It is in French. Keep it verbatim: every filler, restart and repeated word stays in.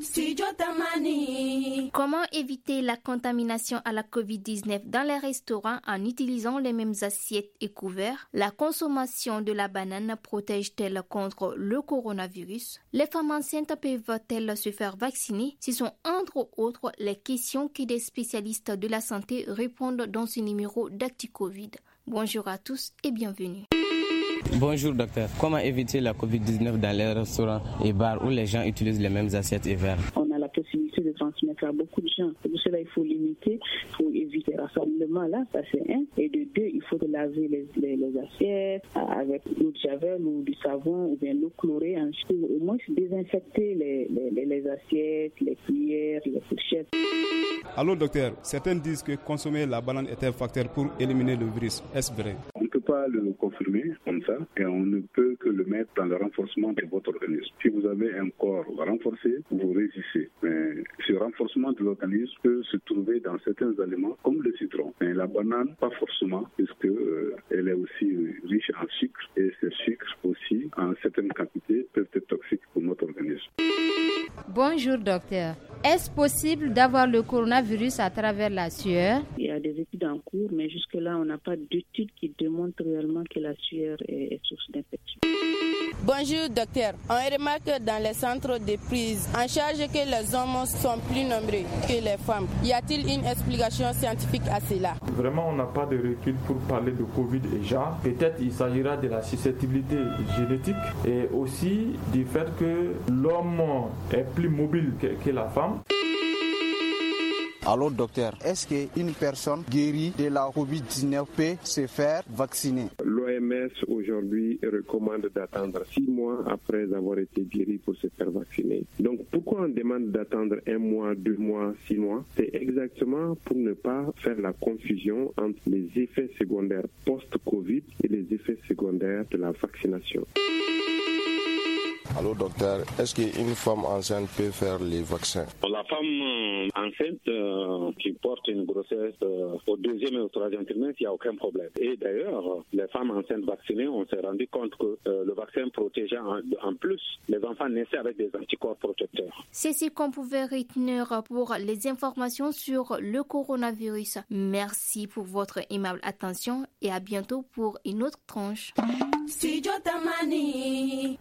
Comment éviter la contamination à la covid dix-neuf dans les restaurants en utilisant les mêmes assiettes et couverts? La consommation de la banane protège-t-elle contre le coronavirus? Les femmes enceintes peuvent-elles se faire vacciner? Ce sont entre autres les questions que des spécialistes de la santé répondent dans ce numéro d'ActuCovid. Bonjour à tous et bienvenue. Bonjour docteur, comment éviter la covid dix-neuf dans les restaurants et bars où les gens utilisent les mêmes assiettes et verres? On a la possibilité de transmettre à beaucoup de gens. Pour cela, il faut limiter, il faut éviter le rassemblement là, ça c'est un. Et de deux, il faut laver les, les, les assiettes avec l'eau de javel ou du savon ou bien l'eau chlorée. Ensuite, au moins désinfecter les, les, les assiettes, les cuillères, les fourchettes. Allô docteur, certains disent que consommer la banane est un facteur pour éliminer le virus. Est-ce vrai? On ne peut pas le confirmer comme ça et on ne peut que le mettre dans le renforcement de votre organisme. Si vous avez un corps renforcé, vous résistez. Mais ce renforcement de l'organisme peut se trouver dans certains aliments comme le citron. Mais la banane, pas forcément, puisque euh, elle est aussi riche en sucre et ces sucres aussi, en certaines quantités, peuvent être toxiques pour notre organisme. Bonjour docteur. Est-ce possible d'avoir le coronavirus à travers la sueur? Il y a des études en cours, mais jusque-là, on n'a pas d'études qui démontrent réellement que la sueur est, est source d'infection. Bonjour docteur. On remarque dans les centres de prise en charge que les hommes sont plus nombreux que les femmes. Y a-t-il une explication scientifique à cela? Vraiment, on n'a pas de recul pour parler de Covid et genre. Peut-être il s'agira de la susceptibilité génétique et aussi du fait que l'homme est plus mobile que, que la femme. Alors docteur, est-ce qu'une personne guérie de la covid dix-neuf peut se faire vacciner? L'O M S aujourd'hui recommande d'attendre six mois après avoir été guéri pour se faire vacciner. Donc pourquoi on demande d'attendre un mois, deux mois, six mois? C'est exactement pour ne pas faire la confusion entre les effets secondaires post-Covid et les effets secondaires de la vaccination. Allô docteur, est-ce qu'une femme enceinte peut faire les vaccins? La femme enceinte euh, qui porte une grossesse euh, au deuxième et au troisième trimestre, il n'y a aucun problème. Et d'ailleurs, les femmes enceintes vaccinées, on s'est rendu compte que euh, le vaccin protégeait en, en plus les enfants naissaient avec des anticorps protecteurs. C'est ce qu'on pouvait retenir pour les informations sur le coronavirus. Merci pour votre aimable attention et à bientôt pour une autre tranche.